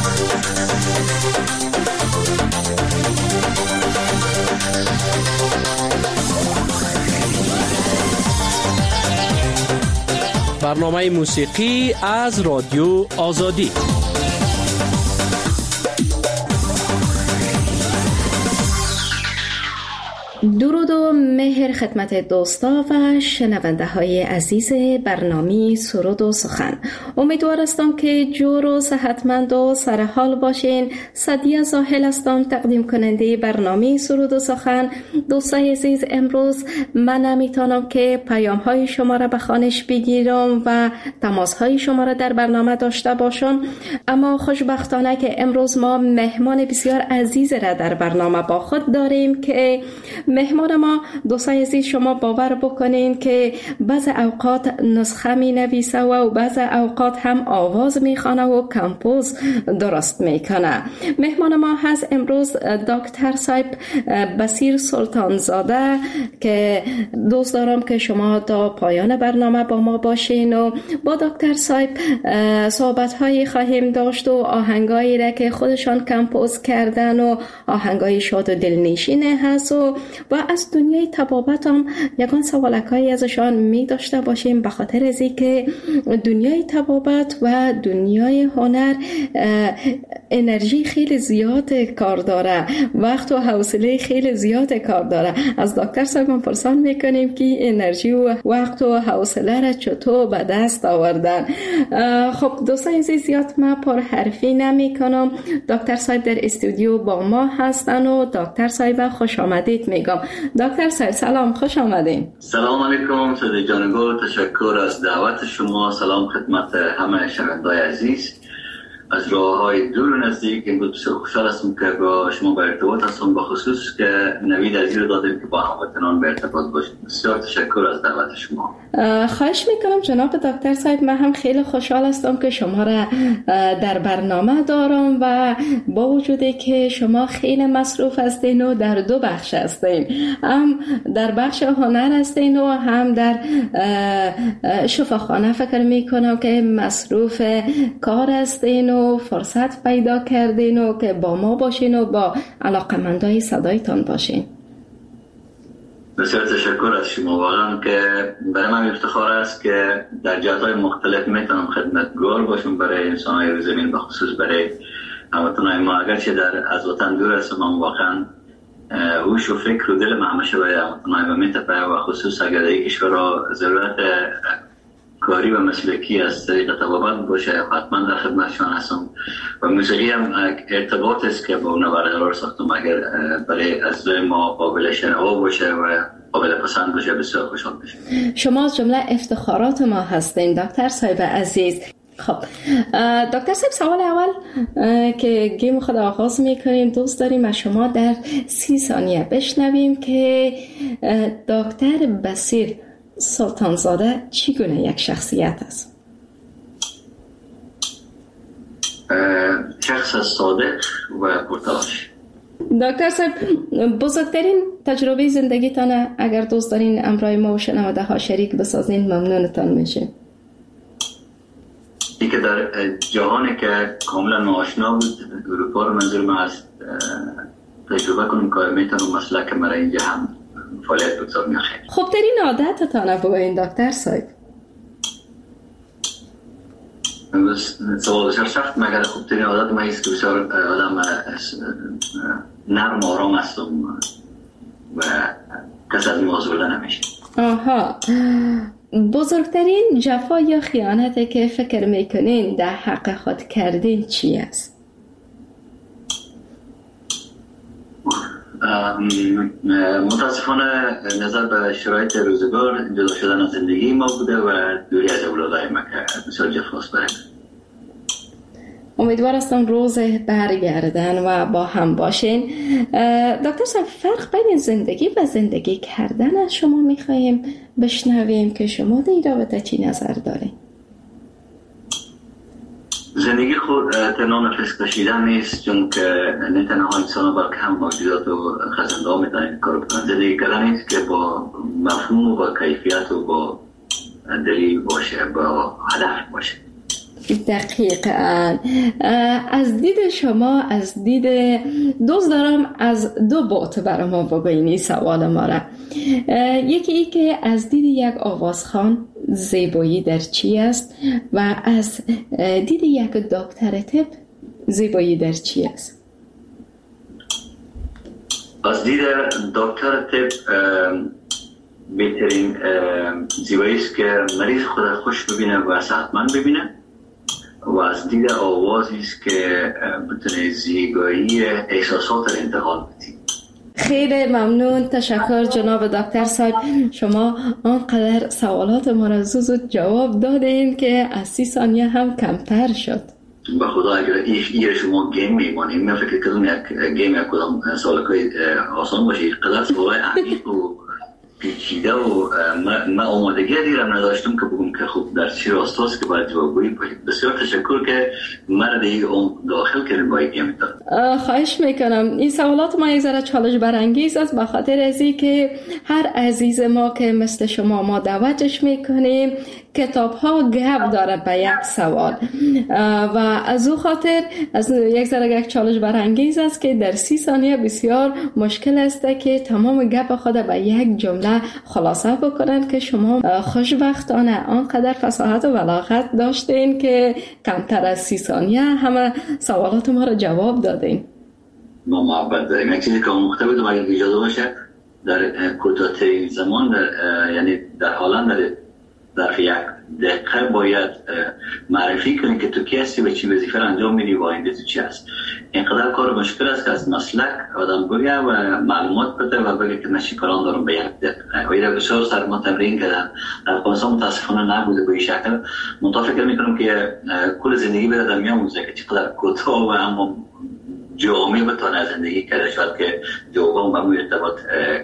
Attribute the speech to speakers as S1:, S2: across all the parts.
S1: برنامه موسیقی از رادیو آزادی.
S2: درود و مهر خدمت دوستا و شنونده های عزیز برنامه سرود و سخن. امیدوار هستم که جور و صحتمند و سرحال باشین. سعدیه زاهل هستم، تقدیم کننده برنامه سرود و سخن. دوستای عزیز، امروز من نمیتونم که پیام های شما را به خوانش بگیرم و تماس های شما را در برنامه داشته باشم، اما خوشبختانه که امروز ما مهمان بسیار عزیز را در برنامه با خود داریم که مهمان ما، دوستای عزیز، شما باور بکنین که بعض اوقات نسخه می نویسه و بعض اوقات هم آواز می خوانه و کمپوز درست می کنه. مهمان ما هست امروز دکتر صاحب بصیر سلطانزاده که دوست دارم که شما تا پایان برنامه با ما باشین و با دکتر صاحب صحبت هایی خواهیم داشت و آهنگایی را که خودشان کمپوز کردن و آهنگای شاد و دلنشینه هست و از دنیای طبابت هم یکان سوالکایی ازشان می داشته باشیم، به خاطر از اینکه دنیای طبابت و دنیای هنر انرژی خیلی زیاد کار داره، وقت و حوصله خیلی زیاد کار داره. از دکتر صاحب پرسان میکنیم که انرژی و وقت و حوصله را چطور به دست آوردن. خب دوستان عزیز، زیاد من پر حرفی نمی کنم. دکتر صاحب در استودیو با ما هستن و دکتر صاحب خوش آمدید میگم. دکتر صاحب سلام، خوش آمدین.
S3: سلام علیکم سید جانگو، تشکر از دعوت شما. سلام خدمت همه شنوندگان عزیز از راه‌های دور و نزدیک. امروز بسیار خوشحال هستم که با شما به ارتباط هستم، به خصوص که نوید عزیز رو دادیم که با هموطنان به ارتباط باشیم. بسیار تشکر از دعوت شما.
S2: خواهش میکنم جناب دکتر صاحب. من هم خیلی خوشحال هستم که شما را در برنامه دارم و با وجودی که شما خیلی مصروف هستین و در دو بخش هستین، هم در بخش هنر هستین و هم در شفاخانه. فکر میکنم که مصروف کار هستین و فرصت پیدا کردین و که با ما باشین و با علاقمندای صدایتان باشین.
S3: بسیار تشکر از شما. واقعا که برای من افتخار است که در جهات‌های مختلف میتونم خدمتگار باشم برای انسان‌های روی زمین، به خصوص برای هموطنان ما. اگرچه از وطن دور هستم، اما واقعا هوش و فکر و دل من همیشه برای هموطنان ما میتپه و خصوص اگر در کشور را ضرورت کاری و مسلکی از طریق طبابت باشه، حتما در خدمتشان هستم. و موسیقی هم ارتباط است که با اون برقرار ساختم. اگر برای از ما قابل شنوا باشه و قابل پسند باشه، بسیار خوشحال میشم.
S2: شما از جمله افتخارات ما هستین دکتر صاحب عزیز. خب دکتر صاحب، سوال اول که گیم خود آغاز میکنیم، دوست داریم از شما در 30 ثانیه بشنویم که دکتر بصیر سلطانزاده چگونه یک شخصیت است؟
S3: شخص صادق و پرتلاش.
S2: دکتر صاحب، بزرگترین تجربه زندگیتان اگر دوست دارین امرای ما و شنونده ها شریک بسازین ممنونتان میشه.
S3: این که در جهانی که کاملا ناآشنا بود، اروپا رو منظور من از تجربه کنیم که میتونم مسلک مرا اینجا هم فعالیت بگذار میخواه.
S2: خوب ترین عادتتان بگوین دکتر صاحب.
S3: سوال بسیار سخت، مگر خوب ترین عادت من است که بسیار آدم نرم آرام هستم و کس از موضوع نمیشه.
S2: آها، بزرگترین جفا یا خیانتی که فکر میکنین در حق خود کردین چی است؟
S3: متاسفانه نظر به شرایط روزگار جدا شدن از زندگی ما بوده و دوری از اولادای ما که بسیار جفاست برای.
S2: امیدوار هستم روز برگردن و با هم باشین. دکتر صاحب، فرق بین زندگی و زندگی کردن از شما میخواییم بشنویم که شما در رابطه چی نظر دارین؟
S3: زندگی خود تنها نفس کشیدن نیست، چون که نه تنها انسان بلکه هم موجودات و خزنده ها میتونن کار بکنن. زندگی کردن نیست که با مفهوم و با کیفیت و با دلیل باشه، با هدف باشه.
S2: دقیقاً. از دید شما، از دید دوست دارم از دو بعد برای ما بگوین این سوال ما را. یکی ای که از دید یک آوازخوان زیبایی در چی است و از دید یک دکتر طب زیبایی در چی است؟
S3: از دید دکتر طب بهترین زیبایی است که مریض خود خوش ببینه و صحتمند ببینه، و از دید آوازی است که بتونه زیبایی احساسات را انتقال بده.
S2: خیلی ممنون، تشکر جناب دکتر صاحب. شما آنقدر سوالات ما را زود جواب دادین که از 30 ثانیه هم کمتر شد.
S3: به خدا اگر ایره شما گیم میمانیم، من فکر کردم یک گیم یک کدام سوالکای آسان باشه، قدر سوالای عمیق و پیچیده و من آمادگی دیرم نداشتم که بگم که خب در چی راستاست که باید جوابگویی باشید. بسیار تشکر که من دیگه داخل کردیم با این گیم.
S2: خواهش میکنم. این سوالات ما یک ذره چالش برانگیز است، به خاطر ازی که هر عزیز ما که مثل شما ما دعوتش میکنیم کتاب ها گپ داره به یک سوال و از او خاطر از یک ذره یک چالش برانگیز است که در 30 ثانیه بسیار مشکل است که تمام گپ خود به یک جمله خلاصه بکنن که شما خوشبختانه آنقدر فصاحت و بلاغت داشتین که کمتر از 30 ثانیه همه سوالات ما را جواب دادین.
S3: ما محبت داریم. یک چیزی که مختلف بدم اگر اجازه باشه در کوتاه‌ترین زمان یعنی در حالا در یک دقیقه باید معرفی کنی که تو کی هستی و چی وظیفه را انجام میدی و آینده تو چی هست. اینقدر کار مشکل است که از مسلک آدم بگه و معلومات بده و بگه که من چی کاران دارم به یک دقیقه. و این بسیار سر ما تمرین کردم. در افغانستان متاسفانه نبوده به این شکل. من فکر میکنم که کل زندگی بره در میاموزه که چقدر کوتاه و اما جامعه بتونه زندگی کرده، شاید که جوابم با ارتباط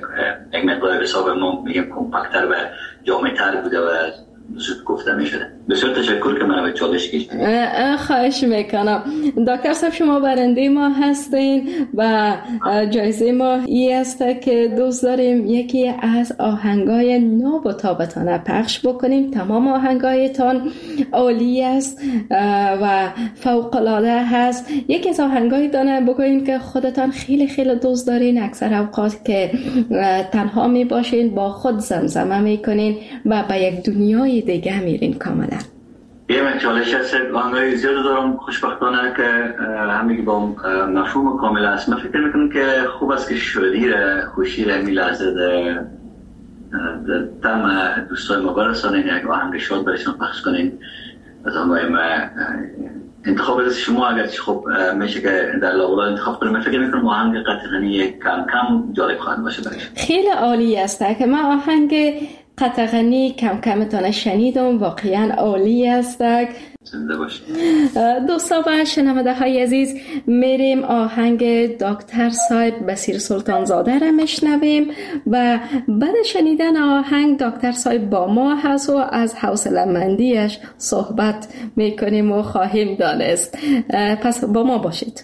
S3: یک مقدار حساب ما میگم کمپکتر و جامع‌تر بوده و زود گفته میشده. بسیار تشکر که من به چالش کشیدید.
S2: خواهش میکنم. دکتر صاحب شما برنده ما هستین و جایزه ما این است که دوست داریم یکی از آهنگای ناب و تابتانه پخش بکنیم. تمام آهنگایتان عالی است و فوق العاده هست. یکی از آهنگای دانه بگوین که خودتان خیلی خیلی دوست دارین، اکثر اوقات که تنها می باشین با خود زمزمه میکنین و به یک دنیای دیگه میرین کاملا.
S3: یه چالش هست، آهنگای زیاد دارم خوشبختانه که همگی با مفهوم کامل است. من فکر میکنم که خوب است که شادی را خوشی را می لحظه در تم دوستای ما برسانین، یک آهنگ شاد برشان پخش کنین. از آهنگای ما انتخاب از شما اگرچه خب میشه که در لاولا انتخاب کنیم. من فکر میکنم آهنگ قطغنی کم کم جالب خواهد باشه برایشان.
S2: خیلی عالی است که من آهنگ قطغنی کم کمتان شنیدم، واقعا عالی است.
S3: زنده باشید
S2: دوستان و شنونده های عزیز، میریم آهنگ دکتر صاحب بصیر سلطان زاده را میشنویم و بعد شنیدن آهنگ دکتر صاحب با ما هست و از حوصله مندیش صحبت میکنیم و خواهیم دانست. پس با ما باشید.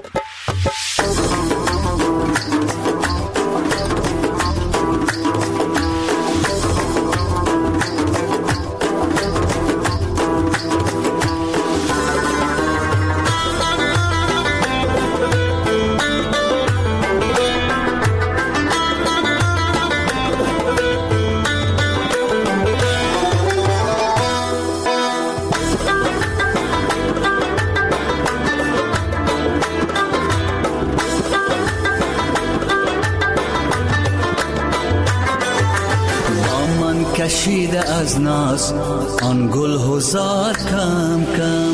S4: کشیده از ناز آن گل هزار کم کم،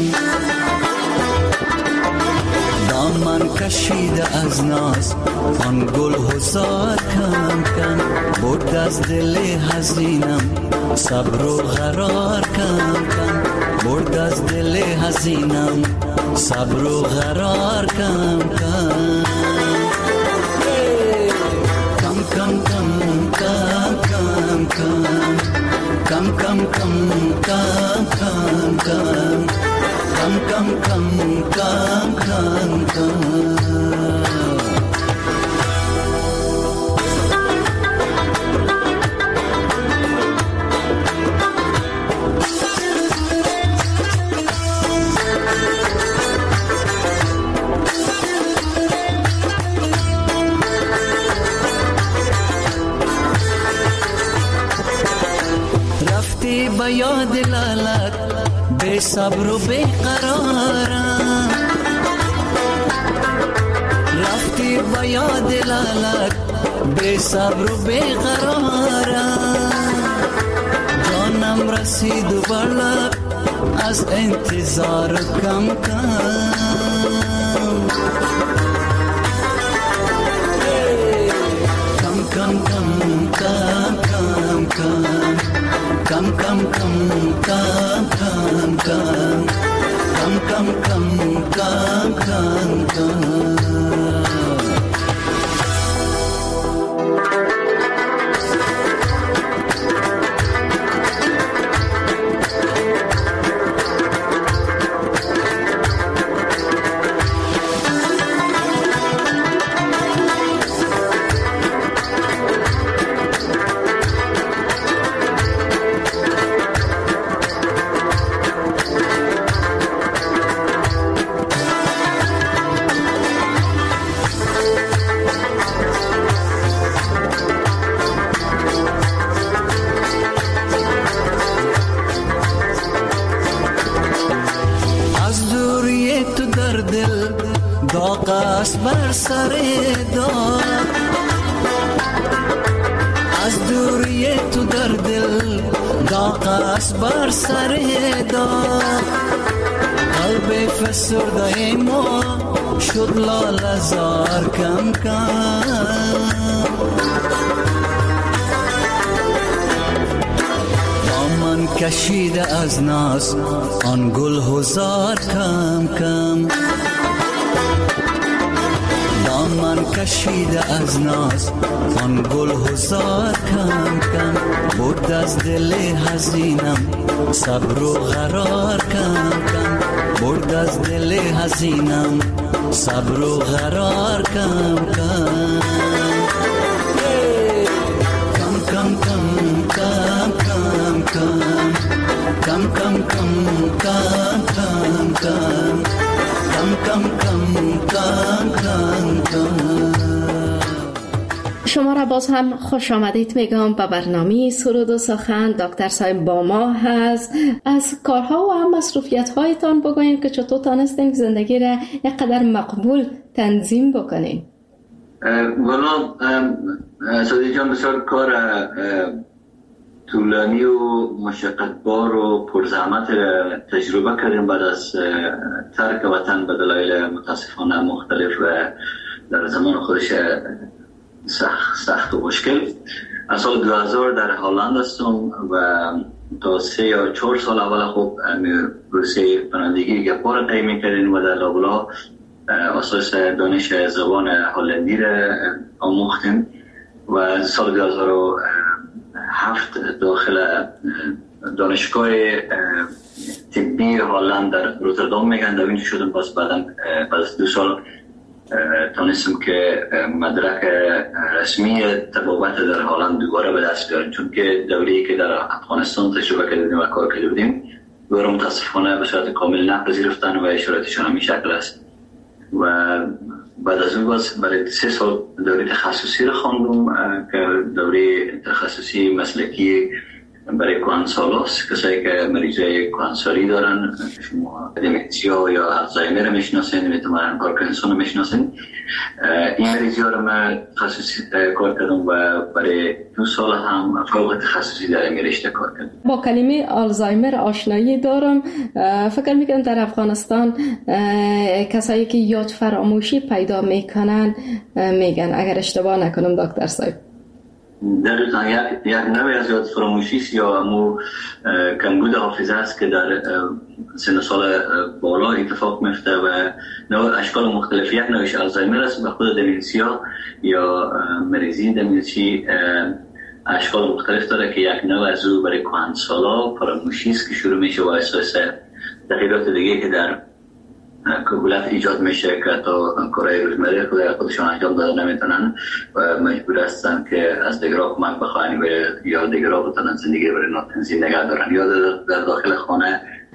S4: دامن کشیده از ناز آن گل هزار کم کم، برد از دل حزینم صبر و قرار کم کم، برد از دل حزینم صبر و قرار کم کم، کم کم کم کم کم کم Come, come, come, come, come, come, come, come, come, come, come. به یاد لالت بے صبر و بے قرارم، رفتی به یاد لالت بے صبر و بے قرارم، جانم رسید و برلب از انتظار کم کم. Come, come, come, come, come, come, come, come, come, come, come, come, come, come, come. بر سر دار از دوری تو در دل داغ است بر سر دار، قلب فسرده ما شد لاله زار کم کم، دامن کشیده از ناز آن گل هزار کم کم، دامن کشیده از ناز آن گل هزار کم کم، برد از دل حزینم صبر و قرار کم کم، برد از دل حزینم صبر و قرار کم کم. کم کم کم کم کم کم کم کم کم کم کم کم کم کم کم کم.
S2: شما را باز هم خوش آمدید میگم به برنامه سرود و سخن. دکتر صاحب با ما هست. از کارها و هم مصروفیت هایتان بگوین که چطور تانستین زندگی را یک قدر مقبول تنظیم بکنین.
S3: والا سادی جان بسیار کار طولانی و مشقتبار و پرزحمت تجربه کردیم بعد از ترک وطن به دلایل متاسفانه مختلف و در زمان خودش سخت و مشکل. از سال 2000 در هلند هستم و تا 3 یا 4 سال اول خوب پروسه پناهندگی گپا را طی می‌کردیم و در لابلا اساس دانش زبان هلندی را آموختیم و سال 2007 داخل دانشگاه طبی هلند در روتردام میگن در اینجا شدم. باز بعد از 2 سال تانستم که مدرک رسمی طبابت در هلند دوباره به دست بیارم، چون که دوره‌ای که در افغانستان تجربه کردیم و کار کرده بودیم دوباره متاسفانه به صورت کامل نپذیرفتن و شرایطشان همین شکل است. و بعد از اون باز برای 3 سال دوره تخصصی را خواندم که دوره تخصصی مسلکی برای کهنسالاست، کسایی که مریضای کهنسالی دارن، شما دمنسیا یا الزایمر میشناسین، میتونن پارکینسون میشناسین. این مریضا رو من تخصصی کار کردم و برای 2 سال هم فوق تخصصی در این رشته کار کردم.
S2: با کلمه آلزایمر آشنایی دارم. فکر میکنم در افغانستان کسایی که یاد فراموشی پیدا میکنن میگن، اگر اشتباه نکنم دکتر صاحب.
S3: دقیقا یک نوع از یاد فراموشی یا همون کمبود حافظه است که در سن سال بالا اتفاق میفته و نوع اشکال مختلف. یک نوعش آلزایمر است و خود دمنسیا یا مریضی دمنسی اشکال مختلف داره که یک نوع از او برای کهنسالا فراموشی است که شروع میشه و اساس تغییرات دیگه که در کهولت ایجاد میشه که تا کارهای روزمره خودشان انجام داده نمیتونن و مجبور هستن که از دیگرها کمک بخواهن و یا دیگرها بتونن زندگی برای تنظیم نگه دارن یا در داخل خانه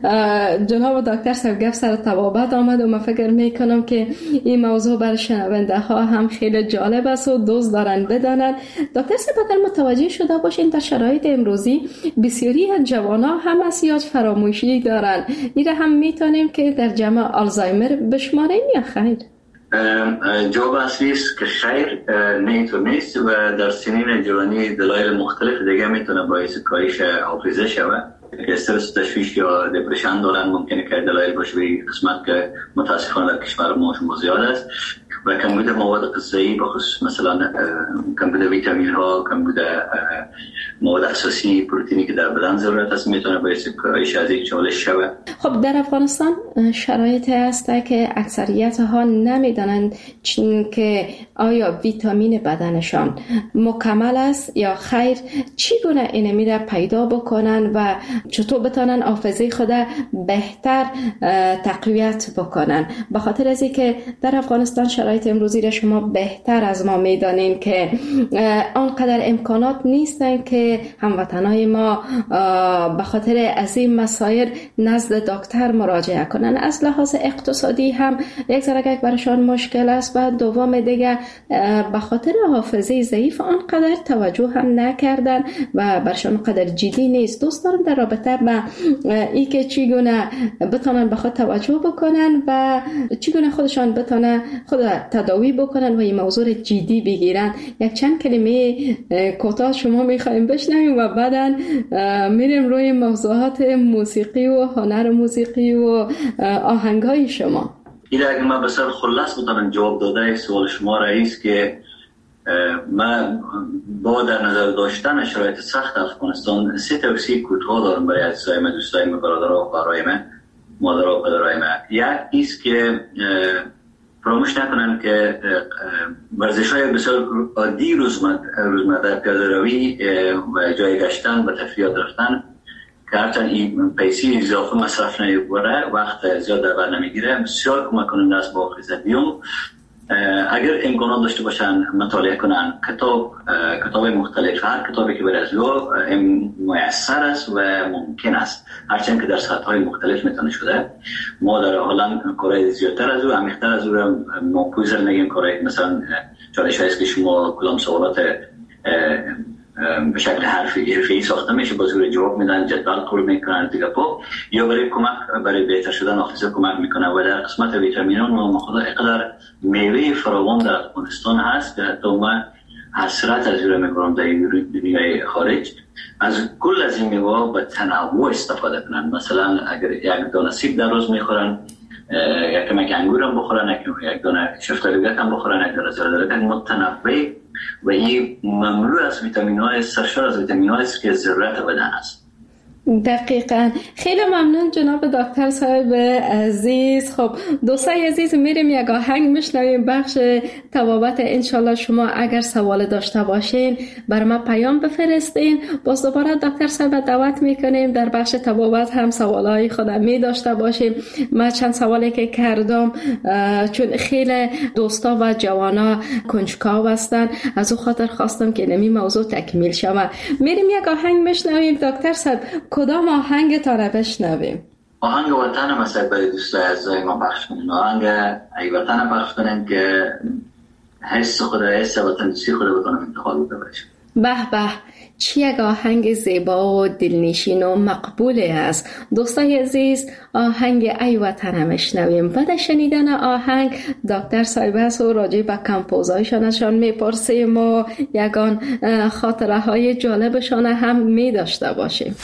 S2: جناب دکتر صاحب گفت سر طبابت آمد و من فکر میکنم که این موضوع برای شنونده ها هم خیلی جالب است و دوست دارن بدانند. دکتر صاحب اگر متوجه شده باشین در شرایط امروزی بسیاری از جوانان هم حساسیت فراموشی دارن، این هم میتونیم که در جمع آلزایمر بشماریم یا خیر؟
S3: جواب اصلی است که خیر، نه اینطور نیست و در سنین جوانی دلایل مختلف دیگه میتونه باعث کاهش حافظه شود که استرس، تشویش یا دپرشن دارن. ممکنه که دلایل باشه به قسمت که متاسفانه در کشور ما شما زیاد است و کمبود مواد غذایی بخصوص مثلا کمبود ویتامین ها، کمبود مواد اساسی پروتئینی که در بدن ضرورت است میتونه باعث کاهش از این چالش شود.
S2: خب در افغانستان شرایطی هست که اکثریت ها نمیدانند که آیا ویتامین بدنشان مکمل است یا خیر، چگونه این میره پیدا بکنن و چطور بتونن حافظه خود بهتر تقویت بکنن. به خاطر از اینکه در افغانستان شرایط امروزی را شما بهتر از ما میدانین که آنقدر امکانات نیستن که هموطنای ما به خاطر از این مسائل نزد دکتر مراجعه کنن. از لحاظ اقتصادی هم یک ذره برایشان مشکل است و دوم دیگه به خاطر حافظه ضعیف آنقدر توجه هم نکردن و برشان قدر جدی نیست. دوست دارم در رابطه با ای که چگونه بتونن به خود توجه بکنن و چگونه خودشان بتونن خود تداوی بکنن و این موضوع جدی بگیرن. یک چند کلمه کوتاه شما میخوایم بشنویم و بعدن میریم روی موضوعات موسیقی و هنر موسیقی و آهنگای شما.
S3: این اگه من بسر خلاص بتونم جواب داده سوال شما رئیس که من با در نظر داشتن شرایط سخت افغانستان 3 توصیه کوتاه دارم برای عزیزای من، دوستای من، برادرها و خواهرای من، مادرها و پدرهای من. یک ایست که فراموش نکنن که ورزش‌های بسیار عادی روزمره، پیاده روی و جای گشتن و تفریحات رفتن که هرچند این پیسی اضافه مصرف نمی‌بره، وقت زیاد در بر نمیگیره، بسیار کمک کننده است با حافظه. اگر امکانات داشته باشن مطالعه کنن کتاب مختلف، هر کتابی که برای از لو میسر است و ممکن است، هرچند که در سطح‌های مختلف میتونه شده. ما در هلند کارهای زیادتر از او، عمیق‌تر از او را ماپوزر نگیم. کارهای مثلا چالش هست که شما کدام سوالات به شکل حرفی ساخته میشه، با زور جواب میدن، جدول پر میکنن دیگه یا برای کمک برای بهتر شدن حافظه کمک میکنه. و در قسمت ویتامین‌ها ما خدا اینقدر میوه فراوان در افغانستان هست که حتی من حسرت از اون میکنم در دنیای خارج از کل از این میوه به تنوع استفاده کنن. مثلا اگر یک دانه سیب در روز میخورن، یک کمک انگور هم بخورن، یک دانه شفتالوگت هم بخورن، یک دانه زردالو متنوع و این مملو از ویتامین‌های، سرشار از ویتامین‌هایی است که ضرورت بدن است.
S2: دقیقاً. خیلی ممنون جناب دکتر صاحب عزیز. خب دوستای عزیز، میریم یک آهنگ میشنویم بخش طبابت. انشالله شما اگر سوال داشته باشین بر ما پیام بفرستین. باز دوباره دکتر صاحب دعوت میکنیم در بخش طبابت هم سوالای خودم می داشته باشیم. من چند سوالی که کردم چون خیلی دوستا و جوانا کنجکاو هستن، از او خاطر خواستم که نمی موضوع تکمیل شود. میریم یک آهنگ میشنویم. دکتر صاحب کدام آهنگ تا رو بشنویم؟
S3: آهنگ وطن مثلا برای دوستای عزیزای ما پخش کنیم. آهنگ ای وطن پخش کنیم که حس خود، حس وطن‌دوستی خود بتونم انتقال بده باشه.
S2: به به، چه یک آهنگ زیبا و دلنشین و مقبولی است. دوستای عزیز، آهنگ ای وطن میشنویم. بعد شنیدن آهنگ دکتر صاحب است و راجع به کمپوزایشانشان میپرسیم و یگان خاطره های جالبشان هم می داشته باشیم.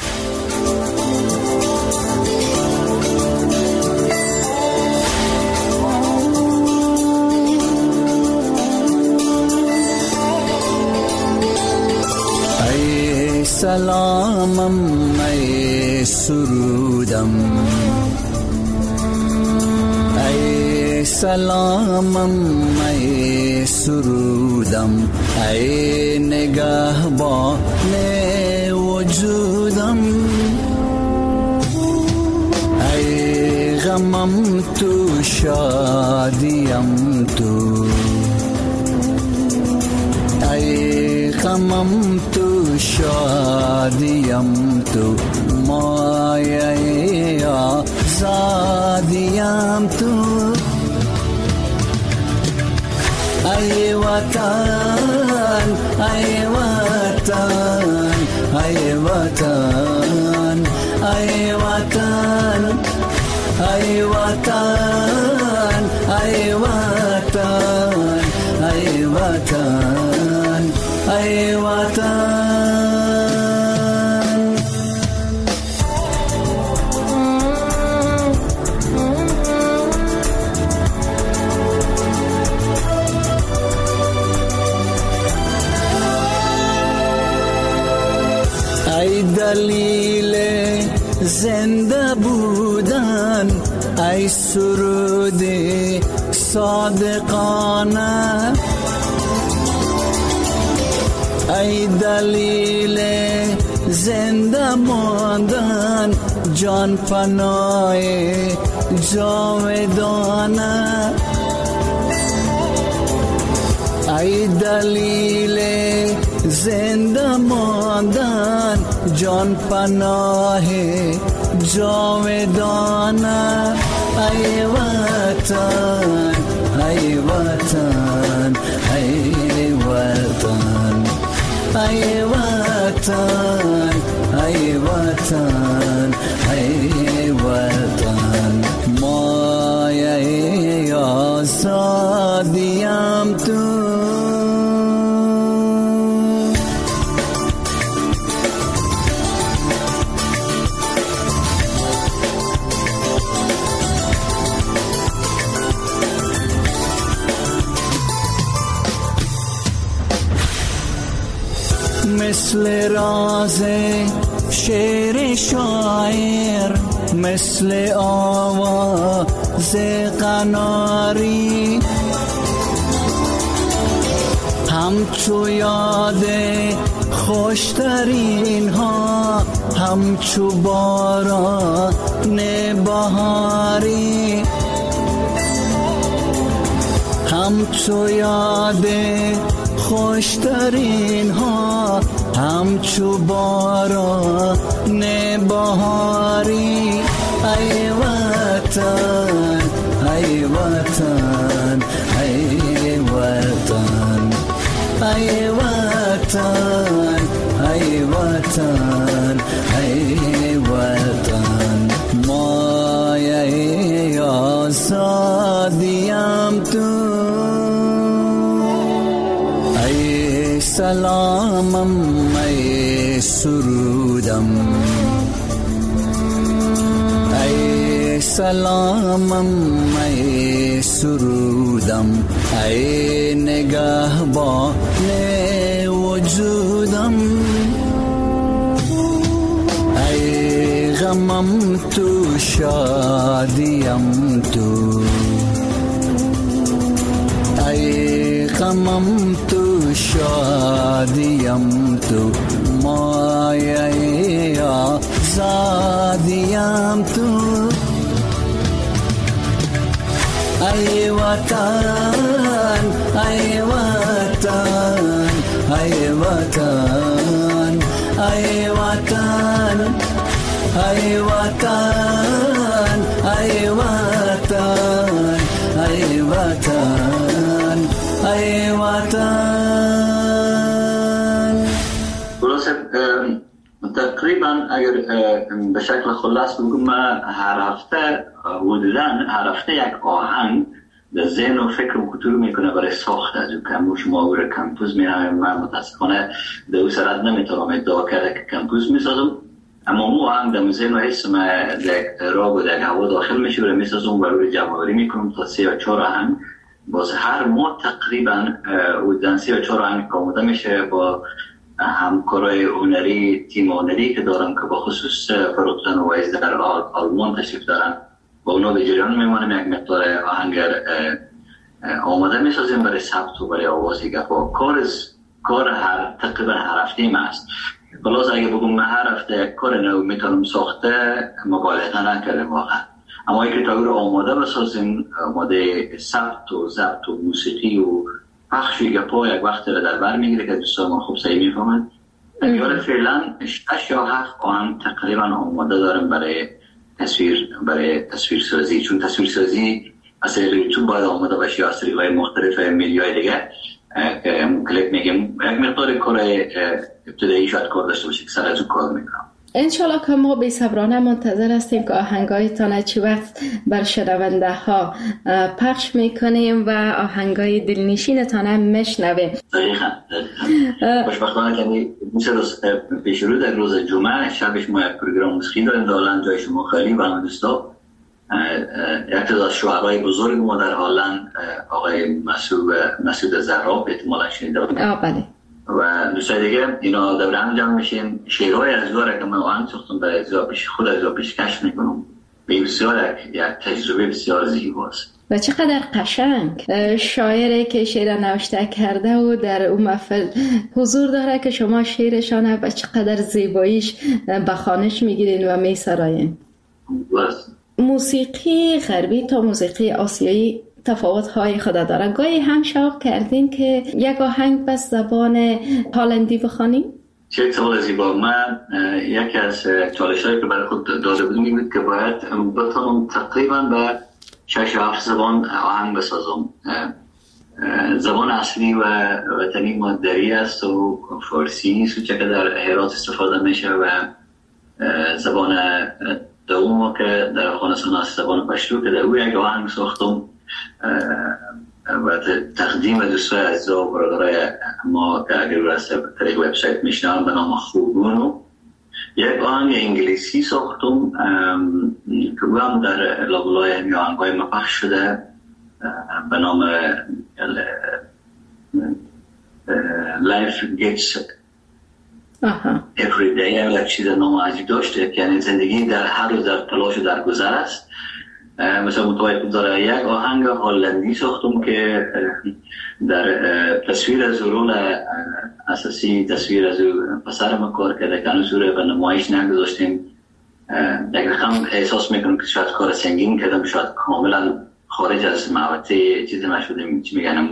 S4: سلامم ای سرودم، ای سلامم ای سرودم، ای نگهبان وجودم، ای غمم تو شادیم تو، ای غمم تو شادیم تو، مایه آزادیم تو. ای وطن ای وطن ای وطن ای وطن ای وطن ای وطن ای وطن ای وطن. ای دلیل زنده بودن، ای سرود صادقانه، ای دلیل زنده ماندن، جان پناه جاودانه، ای دلیل زنده ماندن، جان پناه جاودانه. ای وطن ای وطن ای وطن ای وطن ای وطن ای وطن. مایه آزادیم تو. مثل راز شعر شاعر، مثل آواز قناری، همچو یاد خوشترین ها، همچو باران بهاری، همچو یاد خوشترین ها، همچو باران بهاری. ای وطن ای وطن ای وطن ای وطن ای وطن ای وطن. مایه آزادیم تو. ای سلامم ای سرودم، ای سلامم ای سرودم، ای نگهبان وجودم، ای غمم تو شادیم تو، ای غمم تو شادیم تو. مایه آزادیم تو. ای وطن ای وطن ای وطن ای وطن ای وطن ای وطن ای وطن ای وطن.
S3: تقریبا اگر به شکل خلاص بگم، من هر هفته حدوداً هر هفته یک آهنگ در ذهن و فکر و کتور میکنه برای ساخت از او کموش ماور کمپوز میرم. من متاسفانه در او سرد نمیتونم ادعا کرده که کمپوز میسازم، اما مو آهنگ در ذهن و حس من در راگ و در هوا داخل میشه و میسازم و روی جمع‌آوری میکنم تا 3 یا 4 آهنگ. باز هر ماه تقریبا حدوداً 3 یا 4 آهنگ آماده میشه با همکارای هنری، تیم هنری که دارم که با خصوص فروختن و ویز در آلمان تشریف دارن، با اونا به جریان میمانیم. یک مقدار آهنگر آماده میسازیم برای ثبت و برای آوازی گفا. کار تقریبا هر هفته ما است. خلاص اگه بگم من هر هفته یک کار نو میتونم ساخته، مبالغه نکردم واقعا. اما اگه تا او رو آماده بسازیم، آماده ثبت و ضبط و موسیقی و پخش گپا یک وقت را در بر میگیره که دوستان ما خوب صحیح میفهمند. دیار فعلا 6 یا 7 آهنگ تقریبا آماده دارم برای تصویر سازی، چون تصویر سازی از طریق یوتیوب باید آماده باشه یا از طریق‌های مختلف میدیاهای دیگه که کلیپ میگیم یک مقدار کار ابتدایی شاید کار داشته باشه که سر از اون کار میکنم.
S2: انشالله که ما بی‌صبرانه منتظر هستیم که آهنگایتان چی وقت بر شنونده ها پخش میکنیم و آهنگای دلنشینتان هم میشنویم.
S3: دقیقاً خوشبختانه که میشه روز پیش رو در روز جمعه شبش ما یک پروگرام موسیقی داریم در هلند جای شما خالی و همه دوستا یک از شعرهای بزرگ ما در هلند آقای مسعود زراب احتمالا شنیده
S2: بله
S3: و دوستای دیگه اینا در هم جمع میشیم شعرهای از داره که من آهنگ ساختم برای خود از پیشکش میکنم به بسیار یک تجربه بسیار زیباست
S2: و چقدر قشنگ شاعری که شعر نوشته کرده و در اون محفل حضور داره که شما شعرشانه و چقدر زیباییش بخوانش میگیرین و میسراین. موسیقی غربی تا موسیقی آسیایی تفاوت‌های خود داره. گاهی هم شوق کردین که یک آهنگ بس زبان هلندی بخوانیم؟
S3: چه سوال زیبا. من یکی از چالش‌هایی که برای خود داده بودم این بود که باید بتونم تقریبا به 6-7 زبان آهنگ بسازم. زبان اصلی و وطنی ما دری است و فارسی نیست که در هرات استفاده میشه و زبان دوم که در افغانستان است زبان پشتو که در او یک آهنگ ساختم و تقدیم دوستای عزیز و برادرای ما که اگر راسته طریق وبسایت میشنم به نام خوبونو یک آهنگ انگلیسی ساختم که او هم در لابلای همی آهنگای ما پخش شده به نام Life Gets Every Day. یک چیز نام عجیب داشته که یعنی زندگی در هر روز در تلاش و در گذر است. مثلا متوجه داره یک آهنگ هلندی ساختم که در تصویر از رول اساسی تصویر از پسر ما کار کرده که هنوز رو به نمایش نگذاشتیم. یک رقم احساس میکنم که شاید کار سنگین کردم، شاید کاملا خارج از محوطه چیز ما شدیم، چی میگن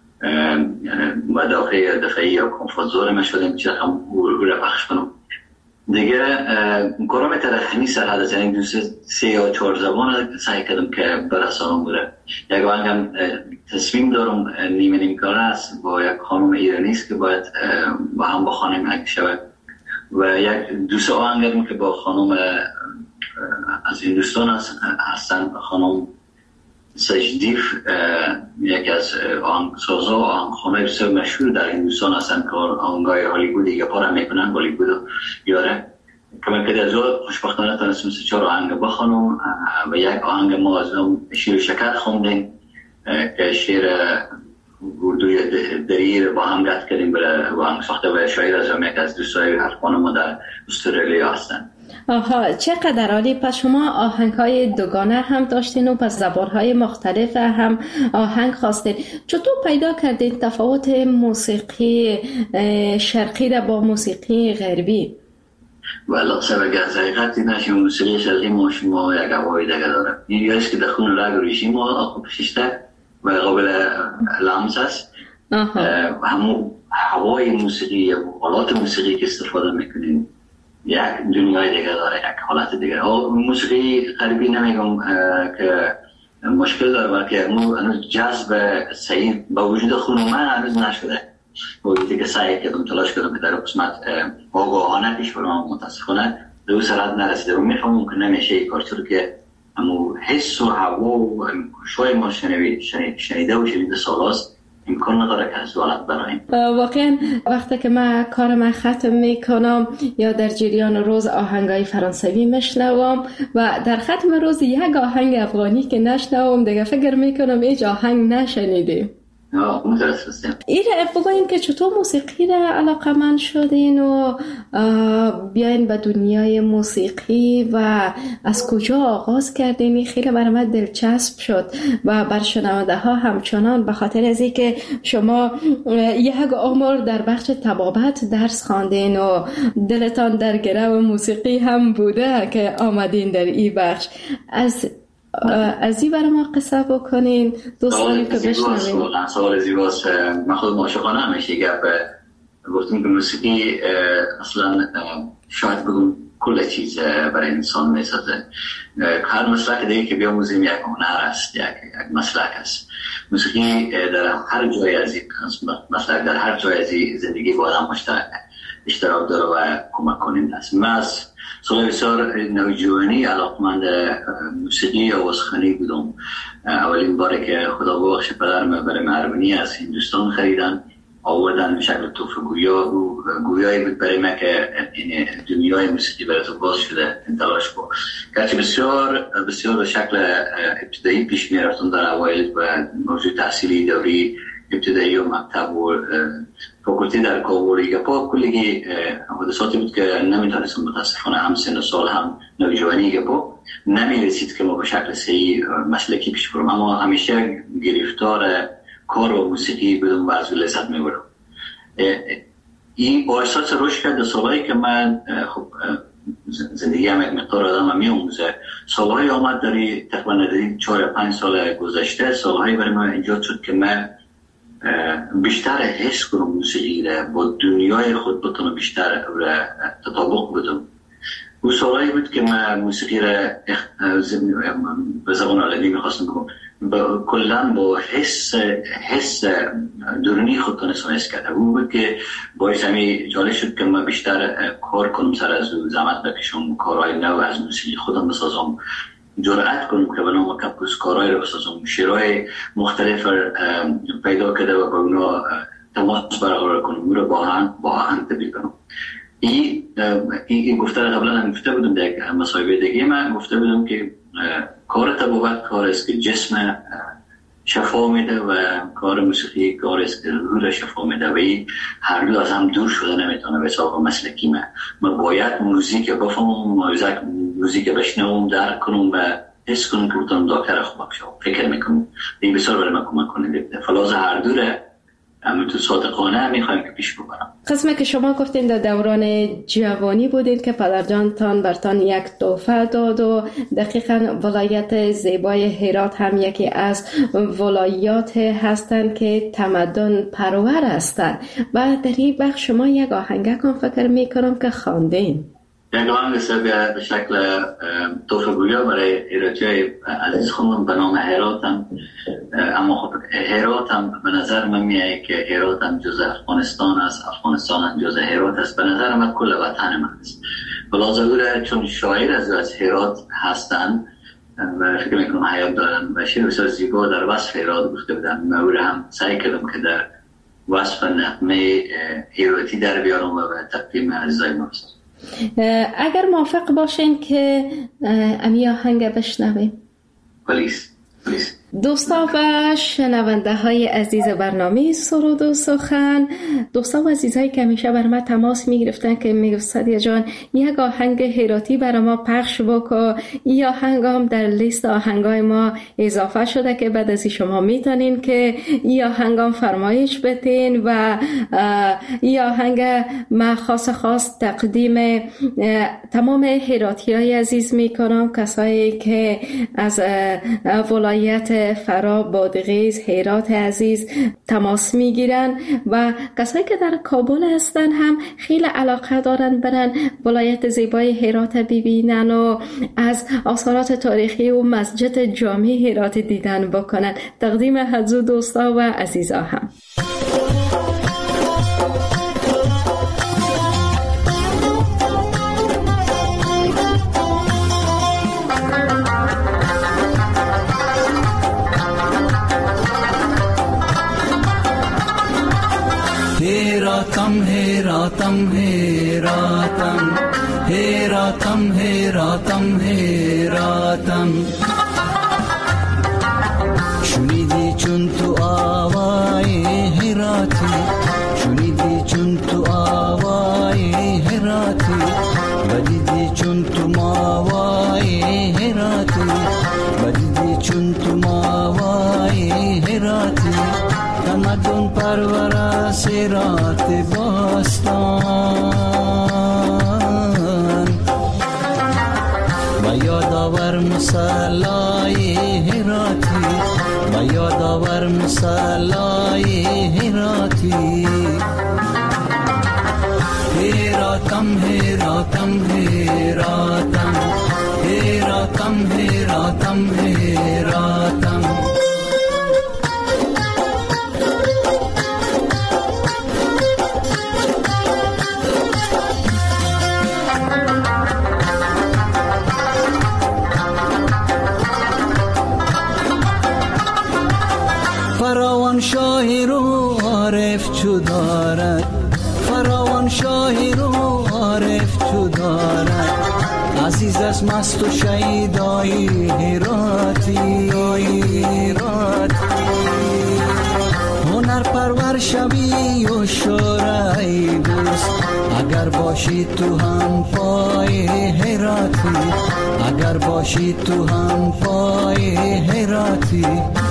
S3: مدافع دفعی یا کمفورت زون ما شدیم، چی رقم رو پخش کنم دیگه. کارم ترخمی سرحد از این 3 یا 4 زبان سعی کردم که برسانم بوده. یک آهنگم تصمیم دارم نیمه کار است با یک خانم ایرانیست که باید با هم بخوانیم اگه شود و یک دوست آهنگم که با خانم از هندوستان هستن، خانم سجدیف، یکی از آهنگسازا و آهنگخوانای بسیار مشهور در هندوستان هستن که آهنگای هالیوود دیگه پارا میکنن، هالیوود یاره که من که از خوشبختانه تونستم 3-4 آهنگ بخوانم و یک آهنگ ما از شیر و شکر خوندیم که شعر اردوی دری با هم گفت کردیم برای آهنگ ساخته و شاعر از یک از دوستای افغان ما در استرالیا هستن.
S2: آها، چقدر عالی. پس شما آهنگ‌های دوگانه هم داشتین و پس زبان‌های مختلف هم آهنگ خواستین. چطور پیدا کردین تفاوت موسیقی شرقی را با موسیقی غربی؟
S3: والا سبب از حقیقت نشی موسیقی شرقی ما شما یک هوای دیگه داره. این یاست که دخون رگ روشی ما آخو پشیشته و قابل لمس است. همون هوای موسیقی یا حالات موسیقی که استفاده میکنیم یک دنیای دیگه داره، یک حالت دیگه. موسیقی غربی نمیگم که مشکل داره، بلکه هنوز جذب صحیح با وجود خود من هنوز نشده. وقتی که سعی کردم تلاش کردم که در قسمت آگاهانه پیش برم، متاسفانه به اون سرعت نرسیده و میفهمم که نمیشه این کار، چون که همون حس و هوا و شوی ما شنیده و شنیده سالاست امکان نداره که از دولت برایم.
S2: واقعا وقتی که من کارم ختم میکنم یا در جریان روز آهنگای فرانسوی میشنوم و در ختم روز یک آهنگ افغانی که نشنوم دیگه فکر میکنم هیچ آهنگ نشنیدیم. این بگوین که چطور موسیقی را علاقه‌مند شدین و بیاین به دنیای موسیقی و از کجا آغاز کردین؟ خیلی برای من دلچسب شد و بر شنونده ها همچنان، به خاطر از اینکه شما یک عمر در بخش طبابت درس خواندین و دلتان در گرو موسیقی هم بوده که آمدین در این بخش. از این برای ما قصه بکنین دوستانی که بشنوین.
S3: سوال زیباست. من خود عاشقانه همیشه گپ گفتیم که موسیقی اصلا شاید بگم کل چیز برای انسان میسازه. هر مسلک دیگه که بیاموزیم یک هنر است، یک مسلک است. موسیقی در هر جای از مسلک در هر جای از زندگی با آدم اشتراک داره و کمک کننده است. من از سال بسیار نوجوانی علاقمند موسیقی آوازخوانی بودم. اولین باره که خدا ببخش پدرم برای ارمنی از هندوستان خریدن آوردن به شکل تحفه گویایی بود برای من که این دنیای موسیقی برای تو باز شده تلاش کن. گرچه بسیار بسیار به شکل ابتدایی پیش می رفتم در اوایل و موضوع تحصیلی دوری ابتدایی و مکتب و فاکولتی در کابل گپا کلی حادثاتی بود که نمیتونستم متاسفانه هم سن و سال هم نوجوانی گپا نمیرسید که ما به شکل صحیح مسلکی پیش برم، اما همیشه گرفتار کار و موسیقی بدون و از لذت میبرم. این با احساس رشد کرد سالهایی که من خب زندگی هم یک مقدار آدم میاموزه. سالهایی آمد داری تقریبا 4-5 سال گذشته سالهایی برای من ایجاد شد که من بیشتر حس کنم موسیقی را با دنیای خود بتونم بیشتر تطابق بدم. اون سالهایی بود که من موسیقی را به زبان علمی میخواستم بگم کلن با حس درونی خود تونستم حس کرده. اون بود که باعث همی جالب شد که من بیشتر کار کنم سر از زحمت بکشم، کارهای نو از موسیقی خودم بسازم، جرأت کنم که به نام کپوس کارهای رو بسازم، شعرهای مختلف پیدا کرده و با اونا تماس برقرار کنم، اون رو با هم تبدیل کنم. این گفته قبلا هم گفته بودم در مصاحبه دیگه من گفته بودم که کار طبابت کار است که جسم شفا میده و کار موسیقی کار است که روح را شفا میده و این هر دو از هم دور شده نمیتونه به حساب مسلکی من باید موزیک بفهمم، موزیک بشنوم، درک کنم و حس کنم که بتونم دکتر خوب بشم. فکر میکنم این بسیار برای من کمک کننده. فلاز هر دوره همونطور صادقانه میخوایم که پیش ببرم.
S2: قسمه که شما گفتین در دوران جوانی بودین که پدرجانتان برتان یک تحفه داد و دقیقاً ولایت زیبای هرات هم یکی از ولایات هستند که تمدن پرور هستند و در این بخش شما یک آهنگه کن فکر میکنم که خواندین.
S3: یک آهنگ به شکل تحفه گویا برای هراتی عزیز خوندم به نام هراتم. اما خب هراتم به نظر من میاد که هراتم جز افغانستان است، افغانستان هم جز هرات است. به نظر من کل وطن من است. بلازگوره چون شاعر از هرات هستن و فکر میکنم حیات دارن و شعر بسیار زیبا در وصف هرات گفته بودن. من هم سعی کردم که در وصف نغمه هراتی در بیارم و به تقدیم عزیزای ما رسانم.
S2: اگر موافق باشین که امی آهنگ بشنویم.
S3: پلیس.
S2: دوستا و شنونده های عزیز برنامه سرود و سخن، دوستا و عزیزایی که همیشه بر ما تماس می گرفتن که می گفت سعدیه جان یک آهنگ هراتی برای ما پخش بکن. این آهنگ هم در لیست آهنگای ما اضافه شده که بعد از شما میتونین که این آهنگ هم فرمایش بتین و این آهنگ ما خاص تقدیم تمام هراتی های عزیز می کنم، کسایی که از ولایت فرا، بادغیس، هرات عزیز تماس میگیرن و کسایی که در کابل هستن هم خیلی علاقه دارن برن ولایت زیبای هرات ببینن و از آثارات تاریخی و مسجد جامع هرات دیدن بکنن. تقدیم حضور دوستا و عزیزا هم.
S4: هیراتم شنیدی چون تو آوای هیراتی، شنیدی چون تو آوای هیراتی، بدیدی چون تو ماوای هیراتی، بدیدی چون تو ماوای هیراتی، تمدن پرور سیرات باستان و یادآور مصلای هراتی، و یادآور مصلای هراتی. هیراتم هیراتم هیراتم هیراتم هیراتم هیراتم فراوان شاهی رو عارف چو دارد فراوان شاهی رو عارف چو دارد عزیز از مست و شیدایی هراتی هنر پرور شوی و شورای دوست اگر باشی تو هم پای هراتی اگر باشی تو هم پای هراتی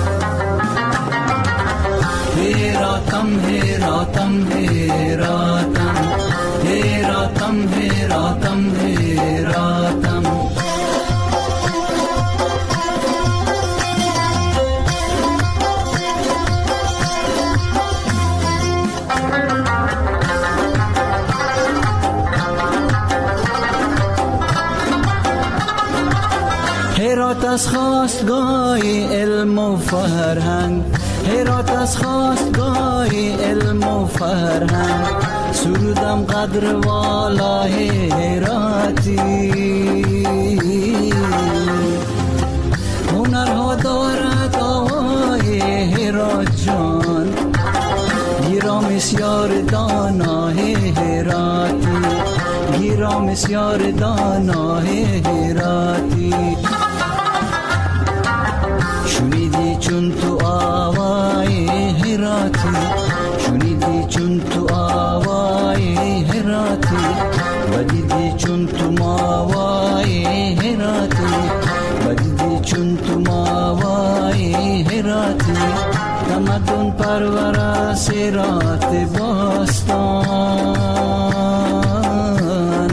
S4: هیراتم هیراتم هیراتم هیراتم هیراتم هیراتم هرات از خواستگاه علم و فرهنگ هرات از خواستگاه علم و فرهنگ سرودم قدر والای هراتی هنرها دارد آوای هرات جان گیرام بسیار دانای هراتی گیرام بسیار دانای هراتی شنیدی چون تو آوای هراتی شنیدی چون تو آوای هراتی بدیدی چون تو ماوای هراتی بدیدی چون تو ماوای هراتی تمدن پرور سیرات باستان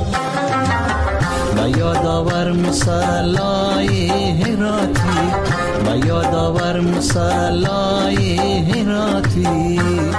S4: به یاد آور مصلای هراتی به یاد آور مصلای هراتی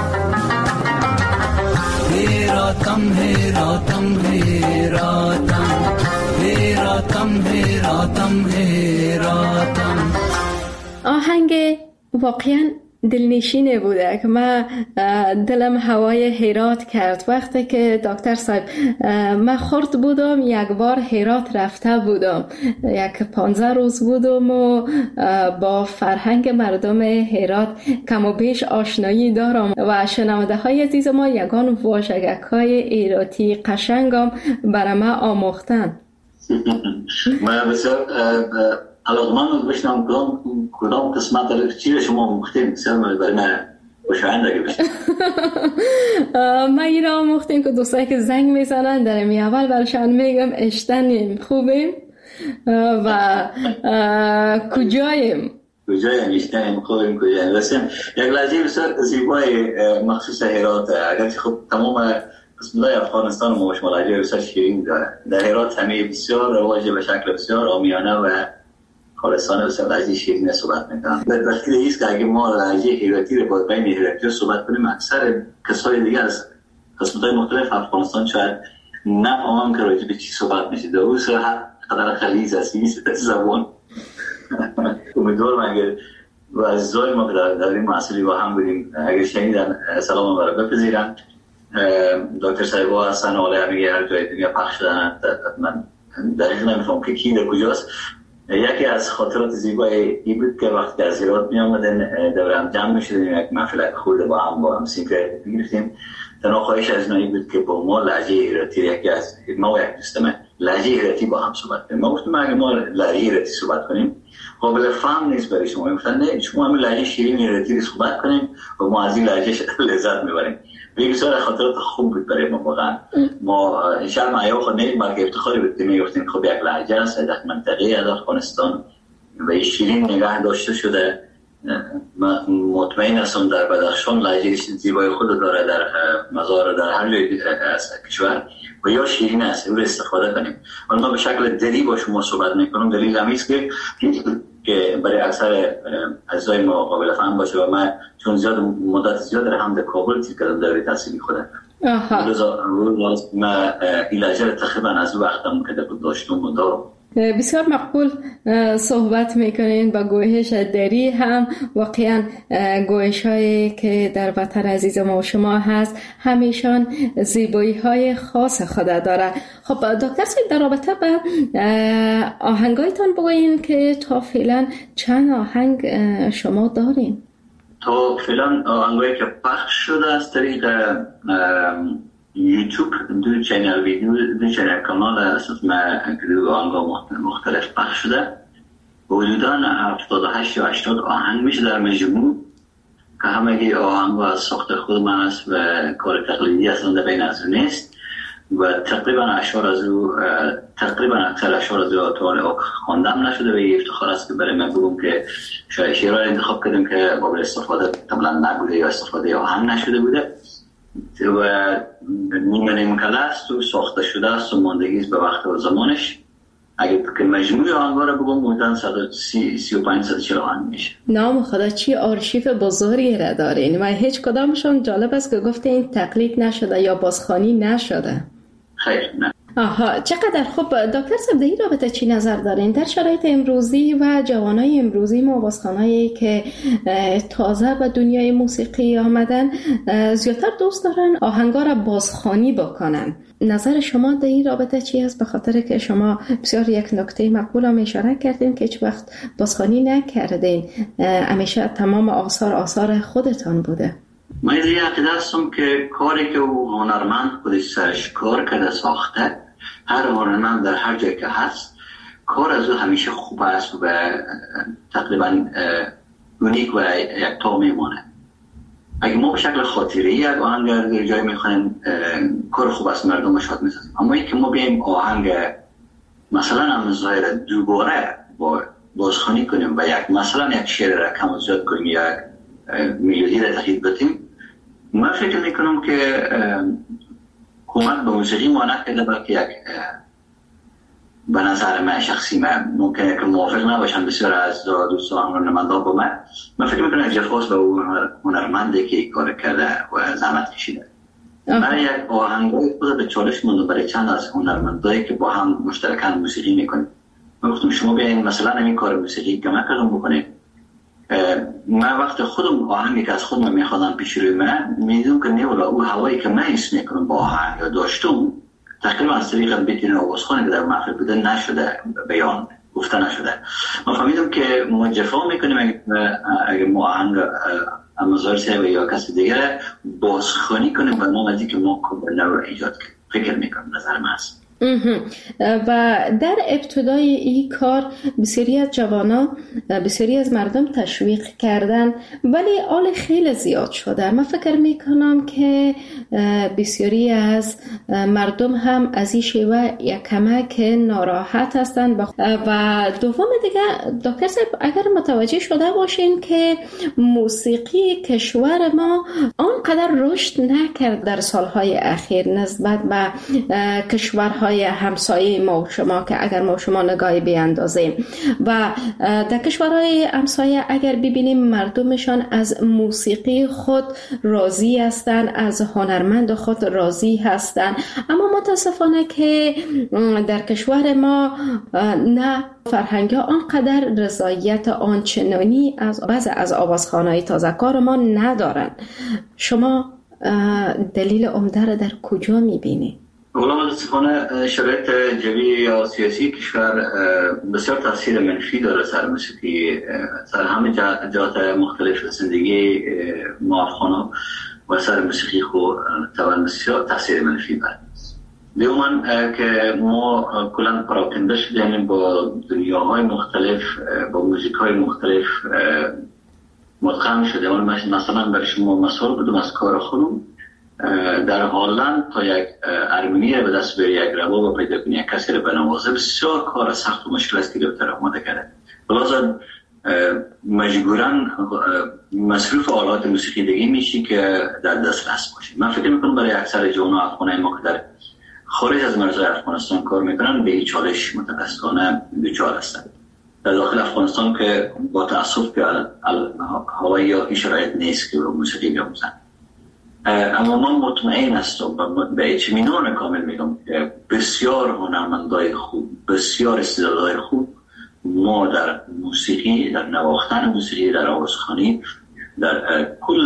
S4: هیراتم هیراتم هیراتم هیراتم هیراتم هیراتم.
S2: آهنگ واقعا دلنشینه بوده که من دلم هوای هرات کرد. وقتی که دکتر صاحب من خرد بودم یک بار هرات رفته بودم، یک 15 روز بودم و با فرهنگ مردم هرات کم و بیش آشنایی دارم و شنونده های عزیز ما یگان واژگک های ایراتی قشنگم برای من آموختن.
S3: من بسیار علاقمند بشنم کدام قسمت رو چی شما مختیم بسیار برای من خوشایند اگه بشنم.
S2: من این را آموختیم که دوستایی که زنگ میزنن در می اول برشان میگم اشتنیم خوبیم و کجاییم
S3: اشتنیم خوبیم کجاییم. رسیم یک لحظه بسیار زیبای مخصوص هرات، اگرچه خب تمام قسمت‌های افغانستان ما شما لهجه بسیار شیرین داره. در هرات همه بسیار رواج به شکل بسیار عامیانه و خالصانه بسیار لهجه شیرین صحبت میکنن. در دلیل ایست که اگه ما لهجه هراتی رو با بین هراتی صحبت کنیم، اکثر کسای دیگه از قسمت‌های مختلف افغانستان شاید نفهمن که راجع به چی صحبت میشه. دوست قدر خلیز است این زبان. امیدوارم اگر و عزیزای ما در این محصولی با هم بودیم اگر شنیدن سلام ما رو بپذیرن. دکتر صاحبا هستن حالا همه هر جای دنیا پخش شدن، من دقیق نمیفهم که کی در کجاست. یکی از خاطرات زیبای این بود که وقتی از هرات می آمدن دور هم جمع می شدیم، یک محفل خورده با هم سینکریت بگیرفتیم. تنها خواهش از نایی بود که با ما لهجه هراتی یکی از ما و یک دوستم لهجه هراتی با هم صحبت کنیم. ما گفتم اگه ما لهجه هراتی صحبت کنیم قابل فهم نیست برای شما. گفتن نه شما همین لهجه شیرین هراتی صحبت کنیم و ما از این لهجه لذت میبریم. بسیار خاطرات خوب بود برای ما واقعا. ما ان شاء الله معیار خود نید مرگ افتخاری بود میگفتیم خب یک لهجه است در منطقه از افغانستان و شیرین نگاه داشته شده. مطمئن هستم در بدخشان لهجه زیبای خود داره، در مزار در هر جای از کشور و یا شیرین است او استفاده کنیم. ولی ما به شکل دلی با شما صحبت میکنم. دلیل همین است که برای اکثر عزیزای ما قابل فهم باشه و من چون زیاد مدت زیاد در هم در کابل تیر کردم در تحصیلی خودم روز ما ایلاجه تقریبا از وقتم که داشتم و دارم.
S2: بسیار مقبول صحبت میکنین با گویش دری هم واقعا گویش هایی که در وطن عزیز ما و شما هست همیشان زیبایی های خاص خود داره. خب دکتر صاحب در رابطه به آهنگایتان بگوین که تا فعلا چند آهنگ شما دارین؟
S3: تا فعلا آهنگایی که پخش شده از طریق یوتیوب دو چینل ویدیو دو چینل کانال اساس ما دو آهنگ مختلف پخش شده حدوداً 78 یا 80 آهنگ میشه در مجموع که همگی آهنگ از ساخت خود من است و کار تقلیدی اصلا در بین از نیست و تقریبا اشعار از او اکثر اشعار از او تا خواندم نشده و افتخار است که برای من بگم که شعرهای انتخاب کردیم که قابل استفاده طبعا نبوده یا استفاده آهنگ نشده بوده و نیمه کله است و ساخته شده است و ماندگی است به وقت و زمانش. اگه که مجموع آهنگا رو بگم بودن 135-140 آهنگ میشه. نام
S2: خدا چی آرشیو بزرگی را دارین و هیچ کدامشون جالب است که گفته این تقلید نشده یا بازخوانی نشده.
S3: خیر نه.
S2: آها چقدر خوب. دکتر صاحب در این رابطه چی نظر دارین؟ در شرایط امروزی و جوانای امروزی ما بازخوانایی که تازه به دنیای موسیقی آمدن زیادتر دوست دارن آهنگا را بازخوانی بکنن. نظر شما در این رابطه چی است؟ به خاطر که شما بسیار یک نکته مقبول هم اشاره کردین که هیچ وقت بازخوانی نکردین، همیشه تمام آثار خودتان بوده.
S3: من از این عقیده هستم که کاری که او هنرمند خودش سرش کار کرده ساخته، هر هنرمند در هر جای که هست کار از او همیشه خوب است و تقریبا اونیک و یکتا میمونه. اگه ما به شکل خاطری یک آهنگ در جای میخوایم کار خوب است مردم شاد میسازیم، اما این که ما بیاییم آهنگ مثلا هم ظاهر دوباره بازخوانی کنیم و مثلا یک شعر را کم و زیاد کنیم یا میلودی را تغییر بدیم، من فکر میکنم که کمک به موسیقی ما نکرده، بلکه یک به نظر من شخصی من ممکنه که موافق نباشم بسیار از دوستان هنرمندان با من فکر میکنم جفاس به اون هنرمنده که کار کرده و زحمت کشیده. من یک آهنگای خود به چالش مونده برای چند از هنرمندایی که با هم مشترکاً موسیقی میکنیم. من گفتم شما بیاین مثلا همین کار موسیقی کمک کردم بکنید. من وقت خودم آهنگی که از خودم میخوادم پیش روی من میدونم که نه ولا او هوایی که من حس میکنم با آهنگ داشتم تقریبا از طریق بیتین آوازخوانی که در محفل بوده نشده، بیان گفته نشده. من فهمیدم که ما جفا میکنیم اگه ما آهنگ امازار صاحب یا کسی دیگر بازخوانی کنیم و ما مزید که ما کمبرنر رو ایجاد کنیم. فکر میکنم نظر من هست.
S2: و در ابتدای این کار بسیاری از جوانا بسیاری از مردم تشویق کردن ولی آل خیلی زیاد شده. من فکر میکنم که بسیاری از مردم هم از این شیوه یک کمک ناراحت هستند و دوم دیگه دکتر صاحب اگر متوجه شده باشین که موسیقی کشور ما آنقدر رشد نکرد در سالهای اخیر نسبت به کشورهای همسایه ما و شما که اگر ما و شما نگاهی بیاندازیم و در کشورهای همسایه اگر ببینیم مردمشان از موسیقی خود راضی هستند، از هنرمند خود راضی هستند، اما متاسفانه که در کشور ما نه فرهنگ ها آنقدر رضایت آنچنانی از بعض از آوازخوان‌های تازه‌کار ما ندارن. شما دلیل عمده را در کجا می‌بینید؟
S3: اولا متاسفانه شرایط جوی یا سیاسی کشور بسیار تاثیر منفی داره سر موسیقی، سر همه جهات مختلف زندگی ما افغانا و سر موسیقی خود طبعا بسیار تاثیر منفی داره. دوما که ما کلا پراکنده شدیم با دنیاهای مختلف، با موزیک‌های مختلف مدغم شدیم. مثلا برای شما مثال بدم از کار خودم، در هلند تا یک ارمنی رو به دست بری، یک رباب پیدا کنی، یک کسی رو بنوازه بسیار کار سخت و مشکل است که دکتر آماده کرده. لازم مجبوراً مصروف آلات موسیقی دیگه میشی که در دسترس باشی. من فکر میکنم برای اکثر جوانان افغانای ما که در خارج از مرزهای افغانستان کار میکنن به این چالش متاسفانه دچار هستند. در داخل افغانستان که با تأسف که هوایی یا این شرایط نیست که موسیقی بیاموزن. اما من مطمئن هستم و به اطمینان کامل میگم که بسیار هنرمندای خوب، بسیار استعدادهای خوب ما در موسیقی، در نواختن موسیقی، در آوازخوانی، در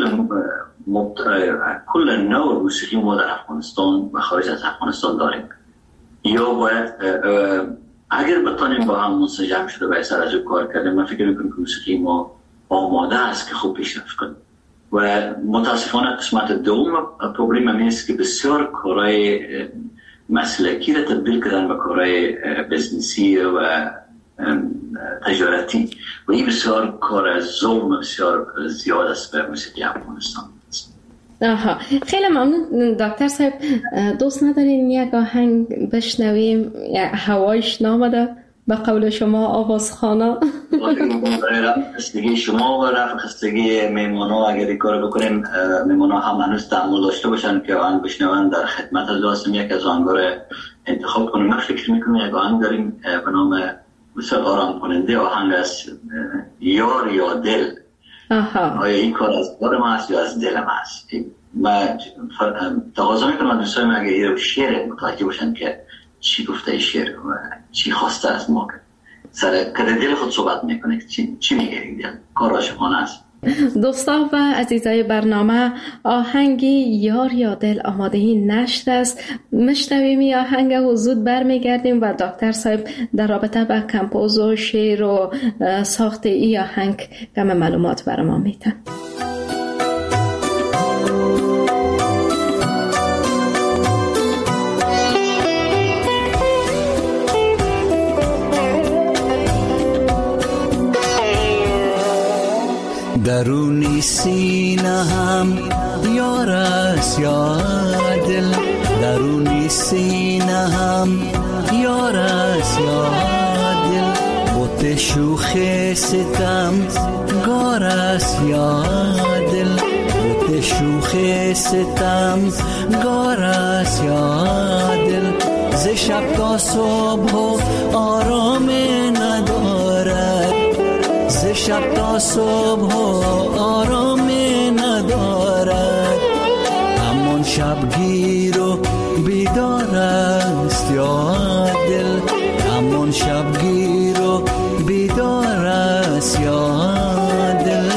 S3: کل نوع موسیقی ما در افغانستان و خارج از افغانستان داریم. یا باید اگر بتانیم با هم منسجم شده و سر از کار کردیم، من فکر میکنم که موسیقی ما آماده است که خوب پیشرفت کنیم. و متاسفانه قسمت دوم پروبلم همین است که بسیار کارهای مسلکی را تبدیل کردن به کارهای بزنسی و تجارتی و این بسیار کار ظلم بسیار زیاد است به موسیقی افغانستان.
S2: خیلی ممنون دکتر صاحب. دوست ندارین یک آهنگ بشنویم؟ هوایش نامده به قول شما آوازخانه.
S3: خستگی شما و خستگی میمونا اگر کار بکنیم، میمونا هم هنوز تحمل داشته باشن که آهنگ بشنون در خدمت از لازم یک از آهنگا رو انتخاب کنیم. من فکر میکنم یک آهنگ داریم به نام بسیار آرام کننده، آهنگ است یار یا دل. آیا این کار از کار ما است یا از دل ما است؟ من تقاضا میکنم دوستای من اگر یه شعر متوجه باشن که چی گفته شعر و چی خواسته از ما، سر کده دل خود صحبت میکنه، چی میگه این دل، کار عاشقانه است.
S2: دوستان و عزیزای برنامه، آهنگی یار یا دل آماده نشر است. مشنویم این آهنگ و زود برمیگردیم و دکتر صاحب در رابطه با کمپوز و شعر و ساخت این آهنگ کم معلومات برام میتن.
S4: درونی سینه هم یار است یا دل، درونی سینه هم یار است یا دل، بوت شوخ ستم گار است یا دل، بوت شوخ ستم گار است یا دل، ز شب تا صبح آرام ندارد، ز شب تا صبح آرام ندارد، همان شبگیر و بیدار است یا دل، همان شبگیر و بیدار است یا دل.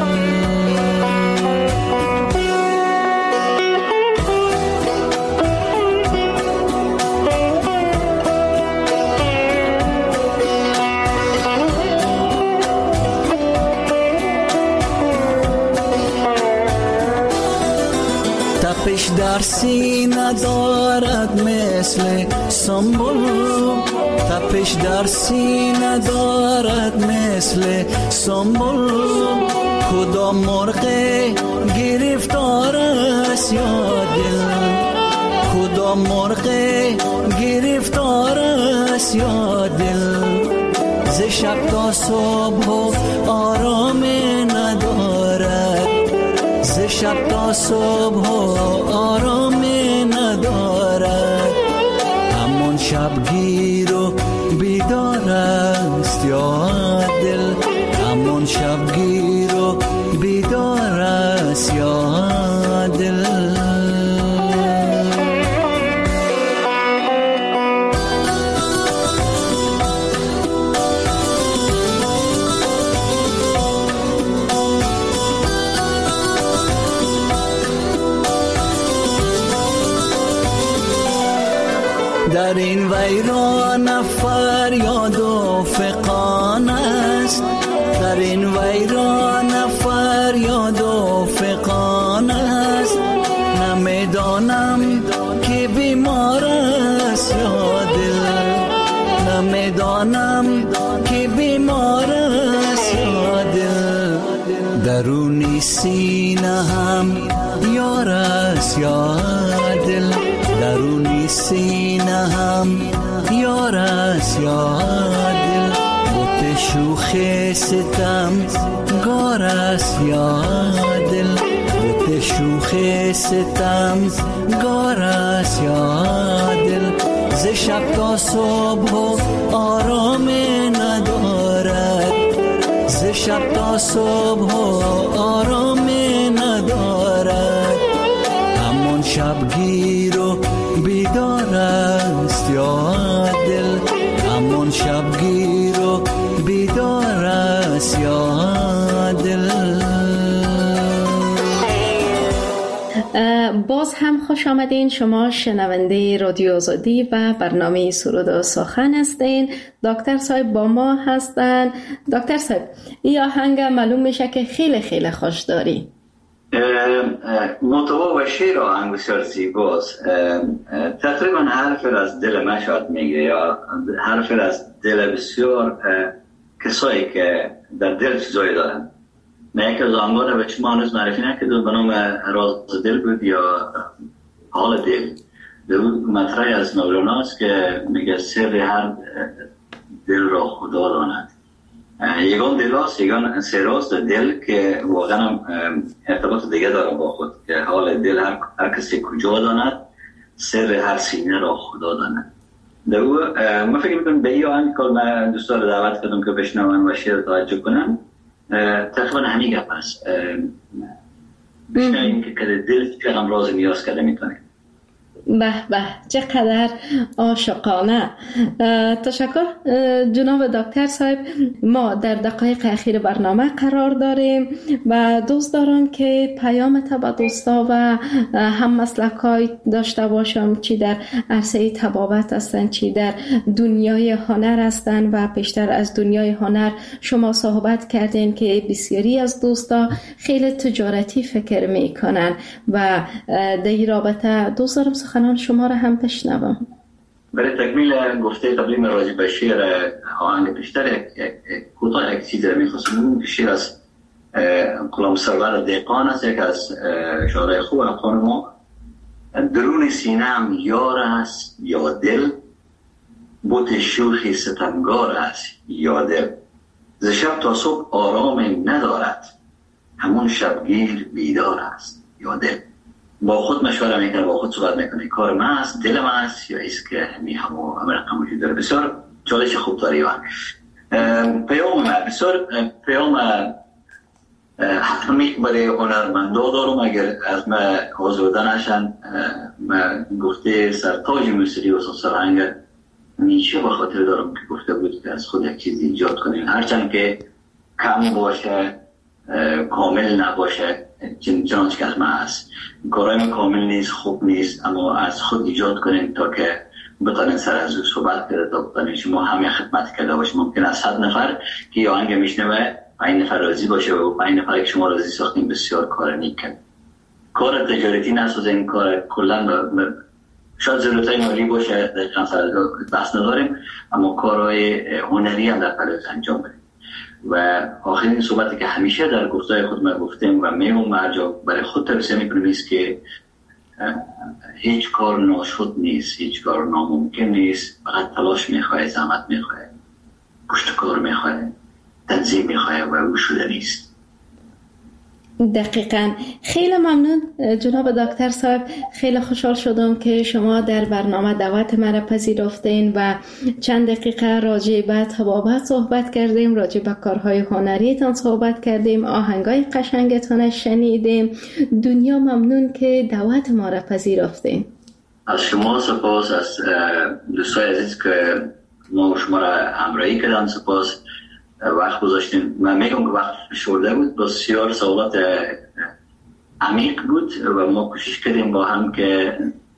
S4: تپش در سینه دارد مثل سنبل، تپش در سینه دارد مثل سنبل، کدام مرغ گرفتار است یا دل، کدام مرغ گرفتار است یا دل، ز شب تا صبح آرام ندارد، ز شب تا صبح آرام ندارد، همان شبگیر و بیدار است یا دل، همان شبگیر و بیدار است یا دل. در این ویران فریاد و فغان است، در این ویران فریاد و فغان است، نمیدانم که بیمار است یا دل، نمیدانم که بیمار است یا دل، درونی سینه هم یار است یا دل، درونی سینه هم یار است یا دل، بوت شوخ ستم گار است یا دل، بوت شوخ ستم گار است یا دل، ز شب تا صبح آرام ندارد، ز شب تا صبح آرام ندارد، شبگیر و بیدار است یا دل، همون شبگیر و بیدار است یا دل.
S2: باز هم خوش آمدین. شما شنونده رادیو آزادی و برنامه سرود و سخن هستین. دکتر صاحب با ما هستن. دکتر صاحب این آهنگ معلوم میشه که خیلی خیلی خوش داری.
S3: مطابق و شعر آهنگ بسیار زیباست. تقریبا حرف از دل من شاید میگه، یا حرف از دل بسیار کسایی که در دل چیزایی دارن. نه یک از آهنگا رو به شما هنوز معرفی نکردم، به نام راز دل بود یا حال دل. در مطرح از مولاناست که میگه سر هر دل را خدا داند. یگان دل هست، یگان سر هست دل که واقعا ارتباط دیگه داره با خود، که حال دل هر کسی کجا داند، سر هر سینه را خدا داند. در او من فکر میکنم به این آهنگ که من دوستان رو دعوت کردم که بشنون و شعر توجه کنم، تقریبا همین گپ هست. بشنویم که دل چقدر راز نیاز کرده میتونه.
S2: به به چقدر عاشقانه. تشکر جناب دکتر صاحب. ما در دقایق اخیر برنامه قرار داریم و دوست دارم که پیام تا به دوستا و هم مسلکای داشته باشم، چی در عرصه طبابت هستن، چی در دنیای هنر هستن. و پیشتر از دنیای هنر شما صحبت کردین که بسیاری از دوستا خیلی تجارتی فکر میکنن و در این رابطه دوست دارم سخنان شما را هم بشنوم.
S3: برای تکمیل گفته قبلی من راجع به شعر آهنگ پیشتر کوتاه یک چیز می‌خواستم. شعر از غلام سرور دهقان است، یک از شاعرای خوب افغان ما. درون سینه‌ام یار است یا دل، بوت شوخی ستمگار است یا دل. ز شب تا صبح آرام ندارد، همون شبگیر بیدار است یا دل. با خود مشوره میکنه، با خود صحبت میکنه، کار من است، دل من است، یا ایست که همه رقم وجود داره. بسیار چالش خوب داره. پیام من بسیار پیام حتمی برای هنرمندا دارم. اگر از من آزرده نشن، من گفته سرتاج موسیقی و سرهنگ نیچه به خاطر دارم که گفته بود که از خود یک چیز ایجاد کنیم، هرچند که کم باشه، کامل نباشه، چنانچه که از من هست. کارهای من کامل نیست، خوب نیست، اما از خود ایجاد کنیم تا که بتانین سر از او صحبت کرده، تا بتانین شما همه خدمت کرده باشه. ممکن است 100 نفر که یه آهنگ میشنوه 5 نفر راضی باشه و 5 نفر که شما راضی ساختین بسیار کار نیک کرد. کار تجارتی نسازین، کار کلا شاید ضرورتای مالی باشه، دقیقا سر از بحث نداریم، اما کارهای هنری هم در پلوز انجام بدیم. و آخرین صحبتی که همیشه در گفتای خود ما گفتیم و میمون مرجع برای خود توصیه میکنیم است که هیچ کار ناشد نیست، هیچ کار ناممکن نیست، فقط تلاش میخواه، زحمت میخواه، پشت کار میخواه، تنظیم میخواه و او شده نیست.
S2: دقیقاً. خیلی ممنون جناب دکتر صاحب. خیلی خوشحال شدم که شما در برنامه دعوت مرا پذیرفتین و چند دقیقه راجع به طبابت صحبت کردیم، راجع به کارهای هنریتان صحبت کردیم، آهنگای قشنگتان شنیدیم. دنیا ممنون که دعوت ما را پذیرفتین.
S3: از شما سپاس، از دوستای عزیز که ما و شما را همراهی کردن سپاس. وقت گذاشتیم. من میگم که وقت شورده بود، بسیار سوالات عمیق بود و ما کوشش کردیم با هم که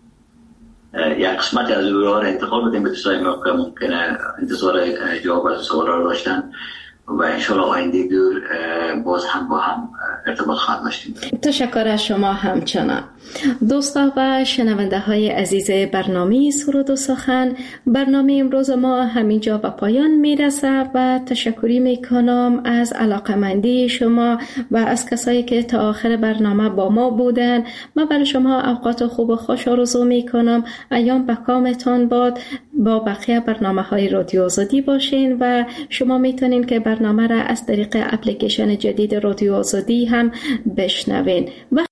S3: یک قسمت از او را انتخاب بدیم به دوستای ما که ممکنه انتظار جواب از سوال را داشتن و انشاءالله آینده دور باز هم با هم ارتباط خواهد داشتیم.
S2: تشکر از شما همچنان. دوستا و شنونده های عزیز برنامه سرود و سخن، برنامه امروز ما همینجا به پایان میرسه و تشکری میکنم از علاقمندی شما و از کسایی که تا آخر برنامه با ما بودن. من برای شما اوقات خوب و خوش آرزو میکنم. ایام به کامتان باد. با بقیه برنامه های رادیو آزادی باشین و شما میتونین که برنامه را از طریق اپلیکیشن جدید رادیو آزادی هم بشنوین.